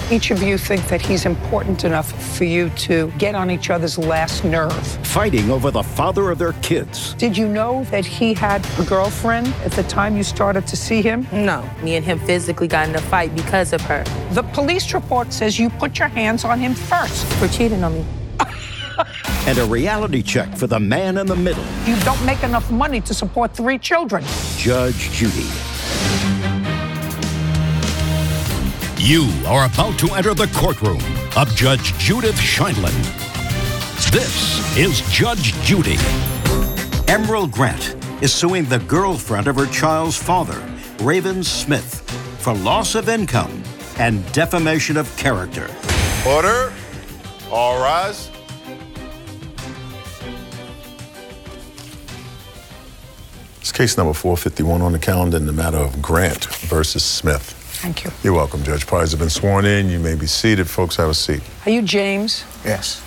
Each of you think that he's important enough for you to get on each other's last nerve. Fighting over the father of their kids. Did you know that he had a girlfriend at the time you started to see him? No. Me and him physically got in a fight because of her. The police report says you put your hands on him first. For cheating on me. And a reality check for the man in the middle. You don't make enough money to support 3 children. Judge Judy. You are about to enter the courtroom of Judge Judith Sheindlin. This is Judge Judy. Emerald Grant is suing the girlfriend of her child's father, Raven Smith, for loss of income and defamation of character. Order. All rise. It's case number 451 on the calendar in the matter of Grant versus Smith. Thank you. You're welcome, Judge. Parties have been sworn in. You may be seated. Folks, have a seat. Are you James? Yes.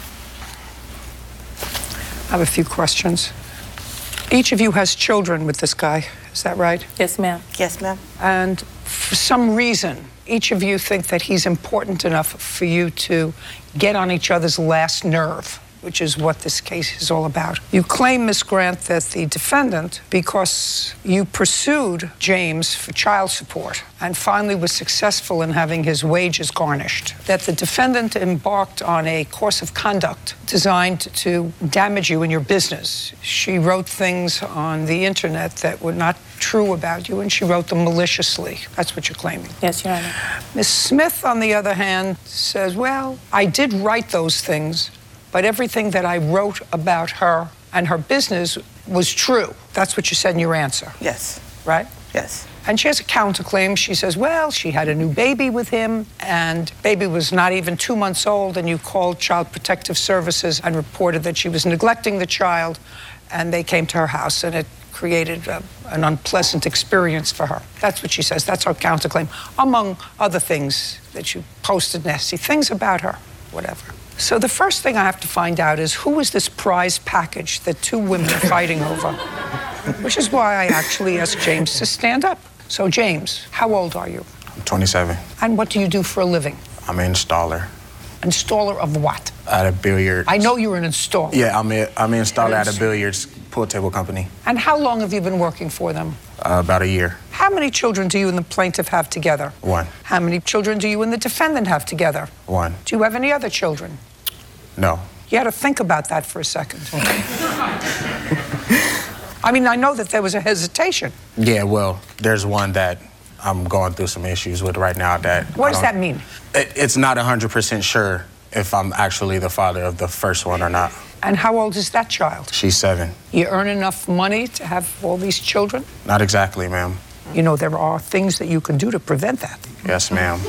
I have a few questions. Each of you has children with this guy. Is that right? Yes, ma'am. Yes, ma'am. And for some reason, each of you think that he's important enough for you to get on each other's last nerve, which is what this case is all about. You claim, Ms. Grant, that the defendant, because you pursued James for child support and finally was successful in having his wages garnished, that the defendant embarked on a course of conduct designed to damage you in your business. She wrote things on the internet that were not true about you, and she wrote them maliciously. That's what you're claiming. Yes, Your Honor. Ms. Smith, on the other hand, says, well, I did write those things, but everything that I wrote about her and her business was true. That's what you said in your answer. Yes. Right? Yes. And she has a counterclaim. She says, well, she had a new baby with him, and baby was not even 2 months old, and you called Child Protective Services and reported that she was neglecting the child, and they came to her house, and it created an unpleasant experience for her. That's what she says. That's her counterclaim, among other things that you posted nasty things about her, whatever. So the first thing I have to find out is who is this prize package that 2 women are fighting over? Which is why I actually asked James to stand up. So James, how old are you? I'm 27. And what do you do for a living? I'm an installer. Installer of what? At a billiards. I know you're an installer. Yeah, I'm an installer at a billiards pool table company. And how long have you been working for them? About a year. How many children do you and the plaintiff have together? 1. How many children do you and the defendant have together? 1. Do you have any other children? No. You had to think about that for a second. I mean, I know that there was a hesitation. Yeah, well, there's one that I'm going through some issues with right now that... What does that mean? It's not 100% sure if I'm actually the father of the first one or not. And how old is that child? She's 7. You earn enough money to have all these children? Not exactly, ma'am. You know, there are things that you can do to prevent that. Yes, ma'am.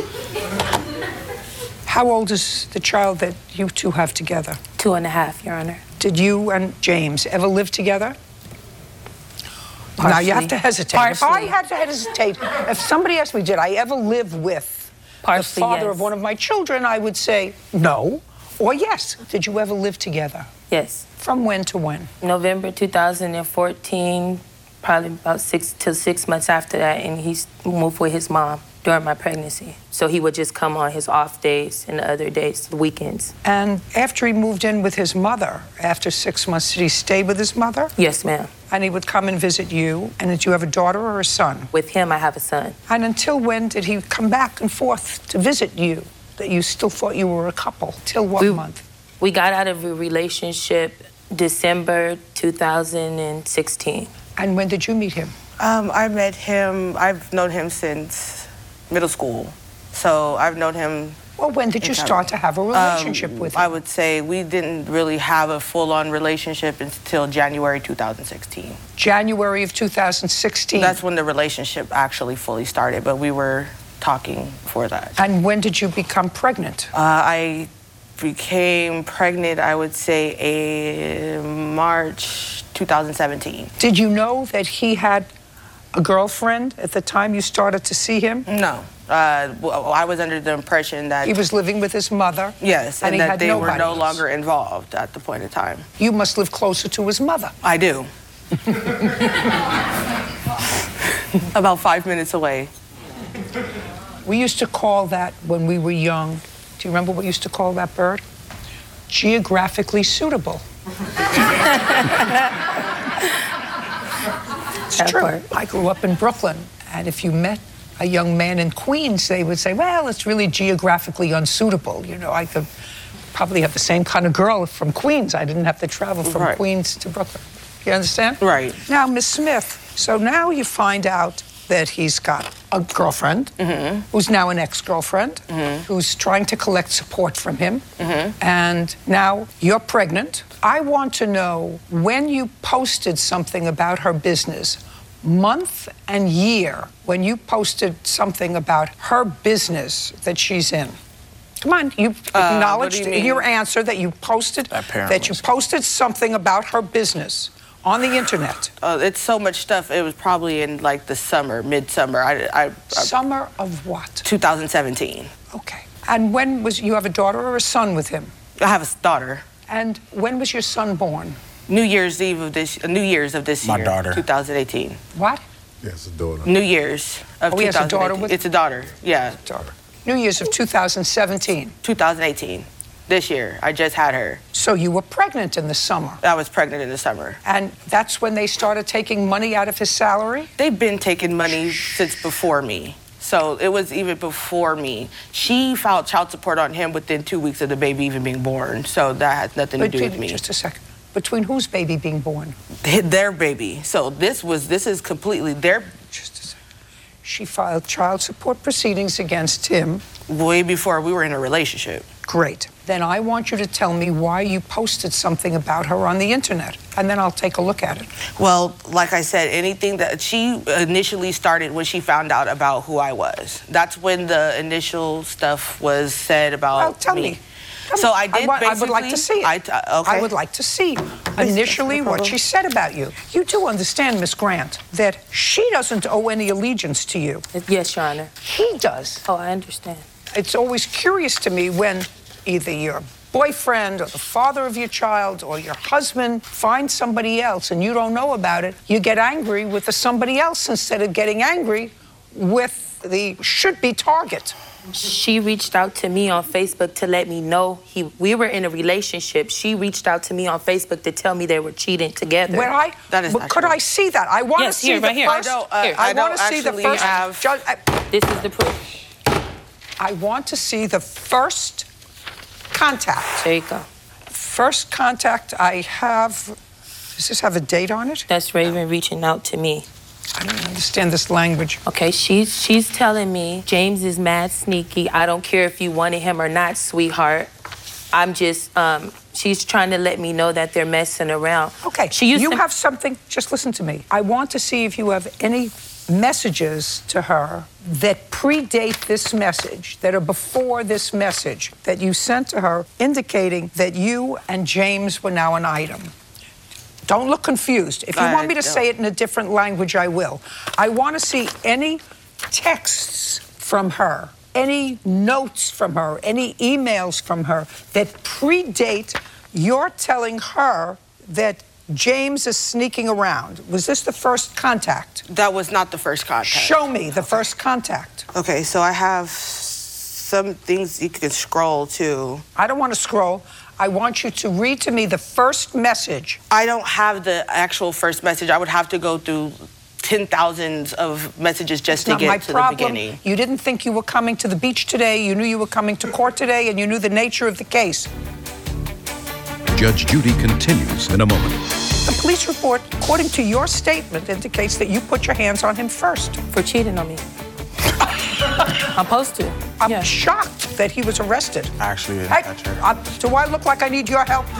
How old is the child that you 2 have together? 2.5, Your Honor. Did you and James ever live together? Partially. Now, you have to hesitate. If Partially. I had to hesitate, if somebody asked me, did I ever live with Partially, the father yes. of one of my children, I would say no or yes. Did you ever live together? Yes. From when to when? November 2014, probably about 6 months after that, and he moved with his mom during my pregnancy. So he would just come on his off days and the other days, the weekends. And after he moved in with his mother, after 6 months, did he stay with his mother? Yes, ma'am. And he would come and visit you. And did you have a daughter or a son? With him, I have a son. And until when did he come back and forth to visit you, that you still thought you were a couple? Till what month? We got out of a relationship December 2016. And when did you meet him? I met him, I've known him since middle school. So I've known him. Well, when did you start to have a relationship with him? I would say we didn't really have a full-on relationship until January 2016. January of 2016? That's when the relationship actually fully started, but we were talking before that. And when did you become pregnant? I became pregnant, I would say, in March 2017. Did you know that he had a girlfriend at the time you started to see him? No. I was under the impression that... He was living with his mother? Yes, and that they were no longer involved at the point in time. You must live closer to his mother. I do. About 5 minutes away. We used to call that when we were young. Do you remember what we used to call that bird? Geographically suitable. It's true. I grew up in Brooklyn, and if you met a young man in Queens, they would say, well, it's really geographically unsuitable. You know, I could probably have the same kind of girl from Queens. I didn't have to travel from Queens to Brooklyn. You understand? Right. Now, Miss Smith, so now you find out that he's got a girlfriend who's now an ex-girlfriend who's trying to collect support from him. And now you're pregnant. I want to know when you posted something about her business, month and year, when you posted something about her business that she's in. Come on, you acknowledged in your answer that you posted something about her business on the internet. It's so much stuff. It was probably in like the summer, midsummer. Summer of what? 2017. Okay. And when was you have a daughter or a son with him? I have a daughter. And when was your son born? New Year's of this year. My daughter. 2018. What? Yes, a daughter. New Year's of 2018. He has a daughter with? It's a daughter. Yeah. Daughter. New Year's of 2017. 2018. This year. I just had her. So you were pregnant in the summer. I was pregnant in the summer. And that's when they started taking money out of his salary? They've been taking money since before me. So it was even before me. She filed child support on him within 2 weeks of the baby even being born. So that has nothing to do with me. Just a second. Between whose baby being born? Their baby. So this is completely their... Just a second. She filed child support proceedings against him. Way before we were in a relationship. Great. Then I want you to tell me why you posted something about her on the internet, and then I'll take a look at it. Well, like I said, anything that she initially started when she found out about who I was. That's when the initial stuff was said about well, tell me. So I did basically... I would like to see it. I would like to see initially what she said about you. You do understand, Miss Grant, that she doesn't owe any allegiance to you. Yes, Your Honor. He does. Oh, I understand. It's always curious to me when either your boyfriend or the father of your child or your husband finds somebody else and you don't know about it, you get angry with the somebody else instead of getting angry with the should-be target. She reached out to me on Facebook to let me know we were in a relationship. She reached out to me on Facebook to tell me they were cheating together. That is could I see that? I want to see the first. I want to see the first. This is the proof. I want to see the first contact. There you go. First contact I have. Does this have a date on it? That's Raven reaching out to me. I don't understand this language. Okay, she's telling me James is mad sneaky. I don't care if you wanted him or not, sweetheart. I'm just she's trying to let me know that they're messing around. Okay. You have something. Just listen to me. I want to see if you have any messages to her that predate this message, that are before this message that you sent to her, indicating that you and James were now an item. Don't look confused. If you want me to say it in a different language, I will. I want to see any texts from her, any notes from her, any emails from her that predate your telling her that James is sneaking around. Was this the first contact? That was not the first contact. Show me the first contact. Okay, so I have some things you can scroll to. I don't want to scroll. I want you to read to me the first message. I don't have the actual first message. I would have to go through 10,000s of messages just to get to the beginning. You didn't think you were coming to the beach today. You knew you were coming to court today, and you knew the nature of the case. Judge Judy continues in a moment. The police report, according to your statement, indicates that you put your hands on him first. For cheating on me. I'm supposed to. I'm shocked that he was arrested. Actually, do I look like I need your help?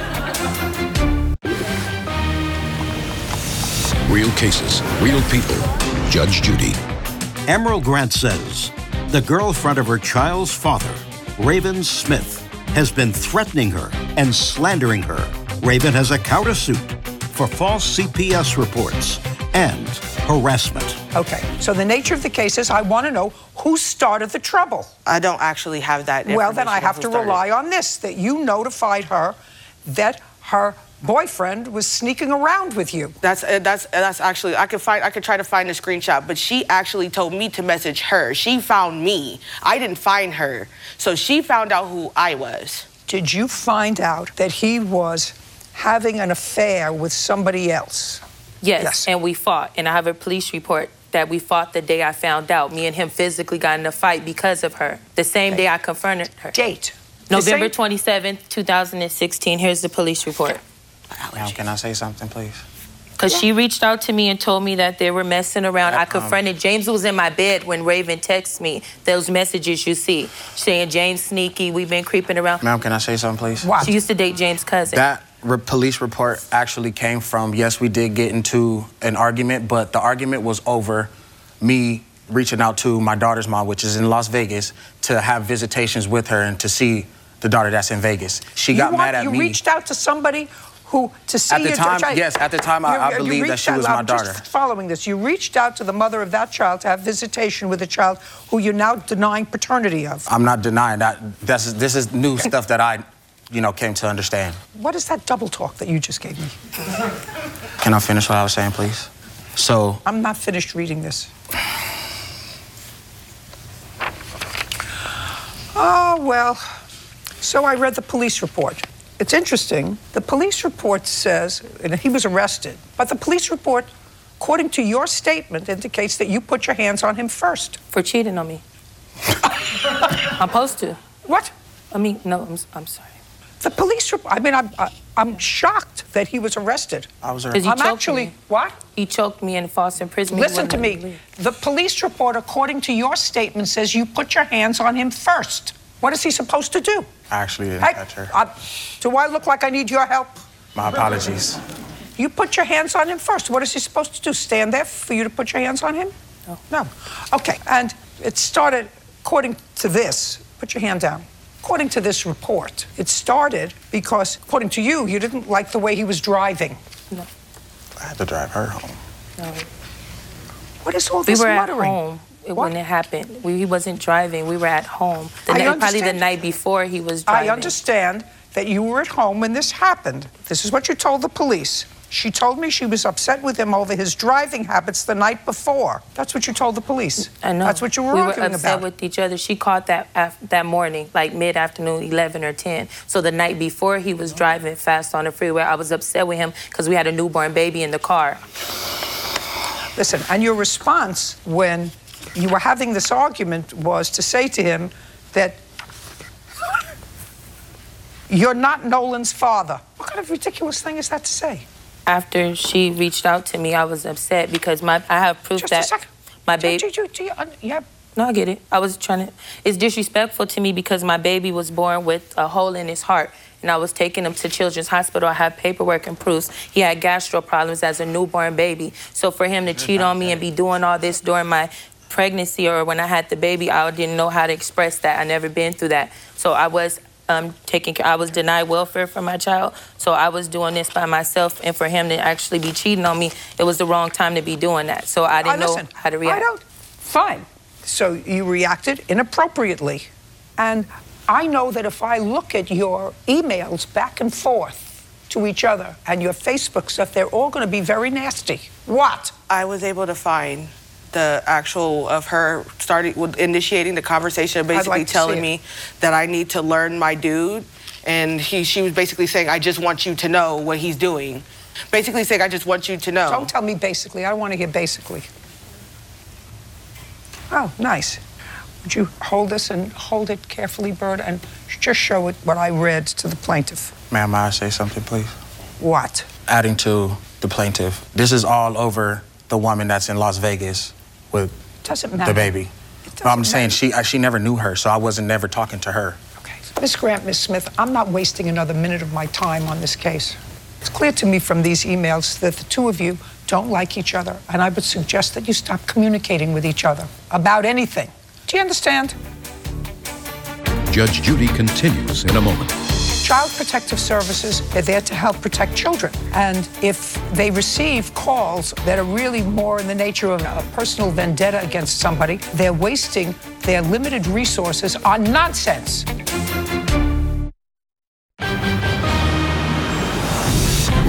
Real cases, real people. Judge Judy. Emerald Grant says the girlfriend of her child's father, Raven Smith, has been threatening her and slandering her. Raven has a countersuit for false CPS reports and harassment. Okay, so the nature of the case is I want to know who started the trouble. I don't actually have that information. Well, then I have to rely on this, that you notified her that her boyfriend was sneaking around with you. That's actually, I could try to find the screenshot, but she actually told me to message her. She found me. I didn't find her. So she found out who I was. Did you find out that he was having an affair with somebody else? Yes, and we fought. And I have a police report that we fought the day I found out. Me and him physically got in a fight because of her. The same day I confronted her. Date? November 27th, 2016. Here's the police report. Ma'am, can I say something, please? Because she reached out to me and told me that they were messing around. I confronted James. Was in my bed when Raven texted me those messages you see, saying James sneaky, we've been creeping around. Ma'am, can I say something, please? What? She used to date James' cousin. That police report actually came from, yes, we did get into an argument, but the argument was over me reaching out to my daughter's mom, which is in Las Vegas, to have visitations with her and to see the daughter that's in Vegas. She got mad at me. You reached out to somebody who, to see at the time, yes, at the time, I believe that she was my daughter. Just following this, you reached out to the mother of that child to have visitation with a child who you're now denying paternity of. I'm not denying that. This is new stuff that I, came to understand. What is that double talk that you just gave me? Can I finish what I was saying, please? So... I'm not finished reading this. Oh, well, so I read the police report. It's interesting. The police report says, and he was arrested, but the police report, according to your statement, indicates that you put your hands on him first. For cheating on me. I'm supposed to. What? No, I'm sorry. The police report, I'm shocked that he was arrested. I was arrested. I'm actually, what? He choked me in false imprisonment. Listen to me. The police report, according to your statement, says you put your hands on him first. What is he supposed to do? I actually didn't touch her. Do I look like I need your help? My apologies. You put your hands on him first. What is he supposed to do? Stand there for you to put your hands on him? No. No. Okay. And it started, according to this, put your hand down. According to this report, it started because, according to you, you didn't like the way he was driving. No. I had to drive her home. No. What is all this muttering? We were at home when it happened. He wasn't driving. We were at home. Probably the night before he was driving. I understand that you were at home when this happened. This is what you told the police. She told me she was upset with him over his driving habits the night before. That's what you told the police. I know. That's what you were arguing about. We were upset with each other. She called that morning, like mid-afternoon, 11 or 10. So the night before he was driving fast on the freeway, I was upset with him because we had a newborn baby in the car. Listen, and your response when you were having this argument was to say to him that you're not Nolan's father. What kind of ridiculous thing is that to say? After she reached out to me, I was upset because I have proof that my baby... No, I get it. I was trying to... It's disrespectful to me because my baby was born with a hole in his heart, and I was taking him to Children's Hospital. I have paperwork and proofs. He had gastro problems as a newborn baby. So for him to cheat on me and be doing all this during my pregnancy or when I had the baby, I didn't know how to express that. I never been through that. So I was... I was denied welfare for my child, so I was doing this by myself, and for him to actually be cheating on me, it was the wrong time to be doing that, so I didn't know how to react. Fine. So you reacted inappropriately, and I know that if I look at your emails back and forth to each other and your Facebook stuff, they're all going to be very nasty. What? I was able to find the actual of her initiating the conversation, basically telling me that I need to learn my dude, and she was basically saying, I just want you to know what he's doing. Basically saying, I just want you to know. Don't tell me basically. I don't want to hear basically. Oh, nice. Would you hold this and hold it carefully, Bird, and just show it what I read to the plaintiff? Ma'am, may I say something, please? What? Adding to the plaintiff, this is all over the woman that's in Las Vegas with the baby. I'm saying she never knew her, so I wasn't never talking to her. Okay. Miss Grant, Miss Smith, I'm not wasting another minute of my time on this case. It's clear to me from these emails that the two of you don't like each other, and I would suggest that you stop communicating with each other about anything. Do you understand? Judge Judy continues in a moment. Child Protective Services are there to help protect children. And if they receive calls that are really more in the nature of a personal vendetta against somebody, they're wasting their limited resources on nonsense.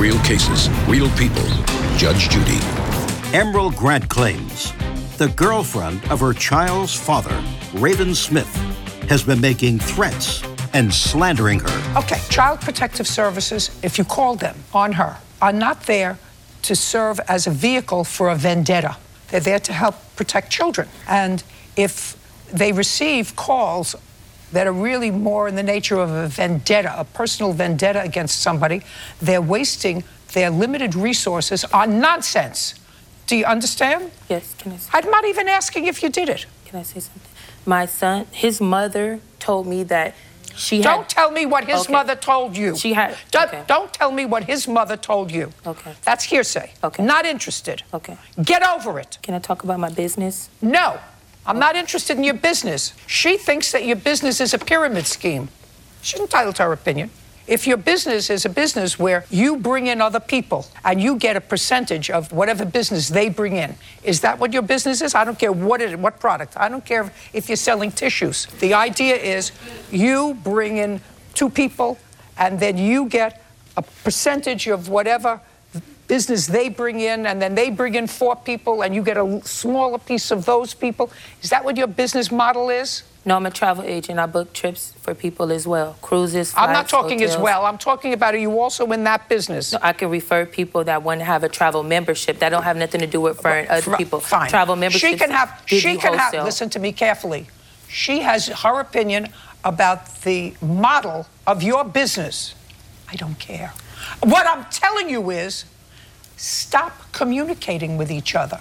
Real cases, real people. Judge Judy. Emerald Grant claims the girlfriend of her child's father, Raven Smith, has been making threats and slandering her. Okay, Child Protective Services, if you call them on her, are not there to serve as a vehicle for a vendetta. They're there to help protect children. And if they receive calls that are really more in the nature of a vendetta, a personal vendetta against somebody, they're wasting their limited resources on nonsense. Do you understand? Yes, can I say? I'm not even asking if you did it. Can I say something? My son, his mother told me that she Don't tell me what his mother told you. She had. Don't tell me what his mother told you. Okay. That's hearsay. Okay. Not interested. Okay. Get over it. Can I talk about my business? No, I'm not interested in your business. She thinks that your business is a pyramid scheme. She's entitled to her opinion. If your business is a business where you bring in other people and you get a percentage of whatever business they bring in, is that what your business is? I don't care what product. I don't care if you're selling tissues. The idea is you bring in 2 people and then you get a percentage of whatever business they bring in, and then they bring in 4 people and you get a smaller piece of those people. Is that what your business model is? No, I'm a travel agent. I book trips for people as well. Cruises, flights, I'm not talking hotels. as well. I'm talking about, are you also in that business? No, I can refer people that want to have a travel membership. That don't have nothing to do with referring other people. Fine. Travel memberships. She can have, listen to me carefully. She has her opinion about the model of your business. I don't care. What I'm telling you is, stop communicating with each other.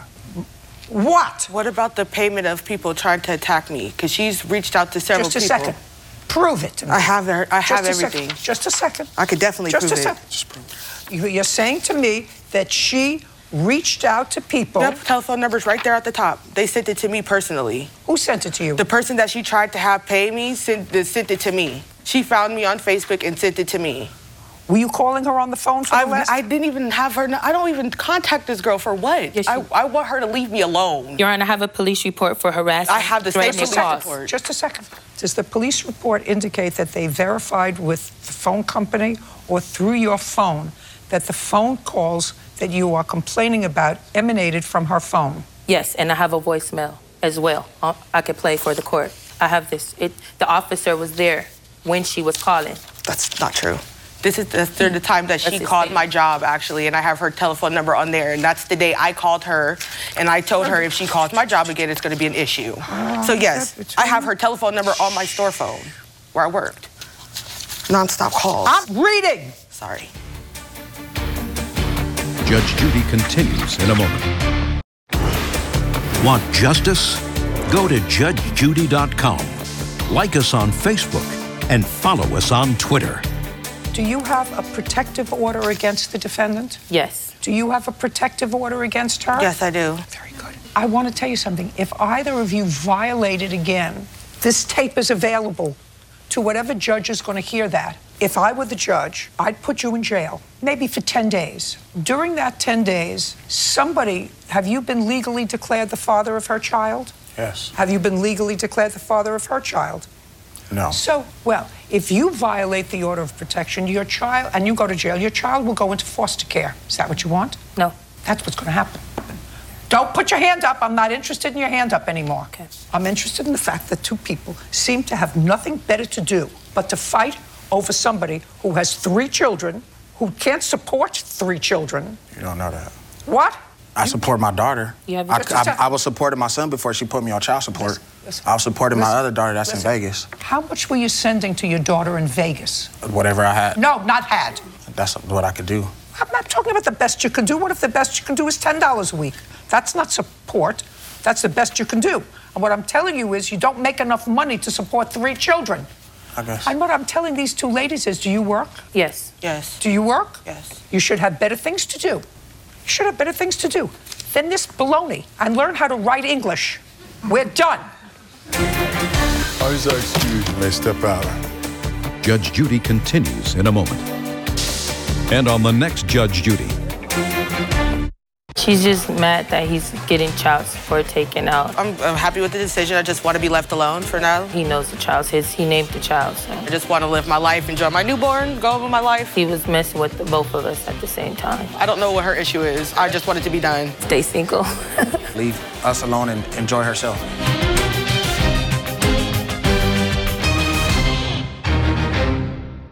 What? What about the payment of people trying to attack me? Because she's reached out to several people. Just a second. Prove it to me. I have everything. Just a second. I could definitely prove it. Just prove it. You're saying to me that she reached out to people. The telephone number's right there at the top. They sent it to me personally. Who sent it to you? The person that she tried to have pay me sent it to me. She found me on Facebook and sent it to me. Were you calling her on the phone for the last? I didn't even have her. I don't even contact this girl for what? Yes, I want her to leave me alone. Your Honor, I have a police report for harassment. I have the threatening police calls. report. Just a second. Does the police report indicate that they verified with the phone company or through your phone that the phone calls that you are complaining about emanated from her phone? Yes, and I have a voicemail as well. I could play for the court. I have this. The officer was there when she was calling. That's not true. This is the time that she called my job, actually, and I have her telephone number on there, and that's the day I called her, and I told her if she calls my job again, it's going to be an issue. So, yes, I have her telephone number on my store phone where I worked. Non-stop calls. I'm reading. Sorry. Judge Judy continues in a moment. Want justice? Go to judgejudy.com. Like us on Facebook and follow us on Twitter. Do you have a protective order against the defendant? Yes. Do you have a protective order against her? Yes, I do. Very good. I want to tell you something. If either of you violate it again, this tape is available to whatever judge is going to hear that. If I were the judge, I'd put you in jail, maybe for 10 days. During that 10 days, have you been legally declared the father of her child? Yes. Have you been legally declared the father of her child? No. So, well, if you violate the order of protection, your child, and you go to jail, your child will go into foster care. Is that what you want? No. That's what's going to happen. Don't put your hand up. I'm not interested in your hand up anymore. Okay. I'm interested in the fact that 2 people seem to have nothing better to do but to fight over somebody who has 3 children, who can't support 3 children. You don't know that. What? I support my daughter. I was supporting my son before she put me on child support. Listen. I was supporting my other daughter that's in Vegas. How much were you sending to your daughter in Vegas? Whatever I had. No, not had. That's what I could do. I'm not talking about the best you can do. What if the best you can do is $10 a week? That's not support. That's the best you can do. And what I'm telling you is you don't make enough money to support 3 children. I guess. And what I'm telling these 2 ladies is, do you work? Yes. Yes. Do you work? Yes. You should have better things to do. You should have better things to do than this baloney and learn how to write English. We're done. Always excused. You may step out. Judge Judy continues in a moment. And on the next Judge Judy. She's just mad that he's getting child support taken out. I'm happy with the decision. I just want to be left alone for now. He knows the child's his. He named the child, so. I just want to live my life, enjoy my newborn, go over my life. He was messing with both of us at the same time. I don't know what her issue is. I just want it to be done. Stay single. Leave us alone and enjoy herself.